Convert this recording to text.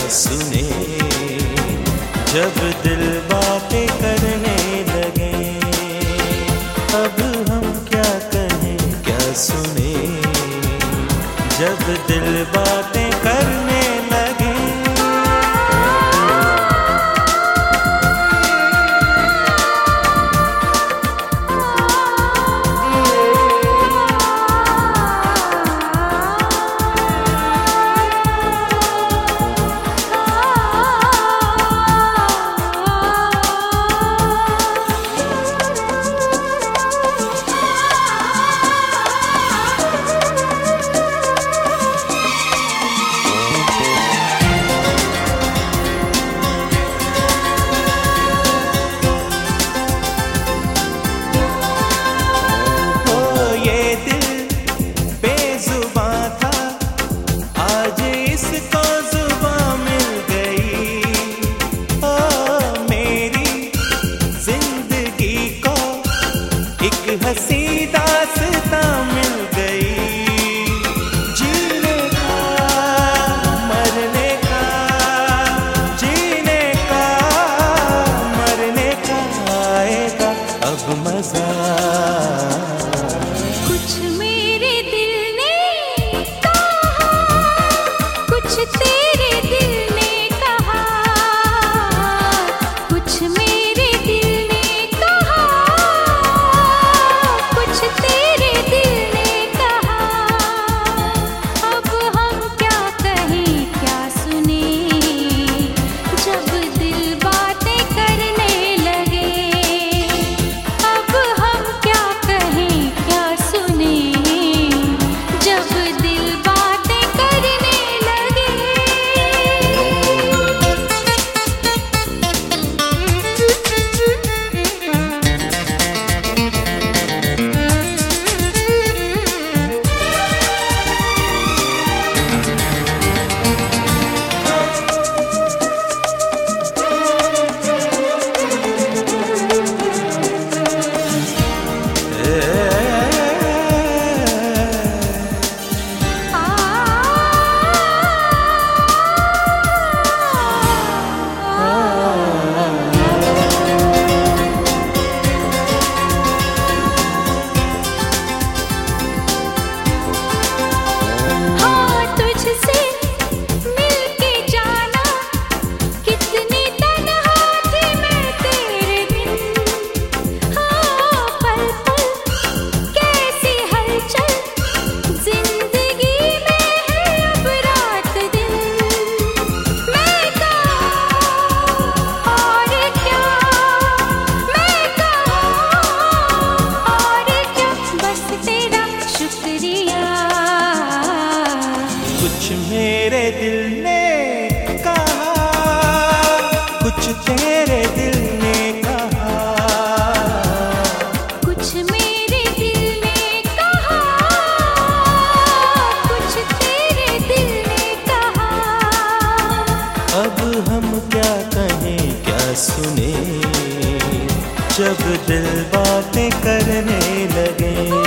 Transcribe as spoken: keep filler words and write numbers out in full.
सुने जब दिल बातें करने लगे। अब हम क्या कहें क्या सुने जब दिल बातें करने लगे। हंसी दास्तां मिल गई, जीने का मरने का, जीने का मरने का आएगा अब मजा। कुछ मेरे दिल ने कहा, कुछ तेरे दिल ने कहा, कुछ मेरे दिल ने कहा, कुछ तेरे दिल ने कहा। अब हम क्या कहें क्या सुने जब दिल बातें करने लगे। अब हम क्या कहें क्या सुने जब दिल बातें करने लगे। कुछ मेरे दिल ने कहा, कुछ तेरे दिल ने कहा, कुछ मेरे दिल ने कहा, कुछ तेरे दिल ने कहा। अब हम क्या कहें क्या सुने जब दिल बातें करने लगे।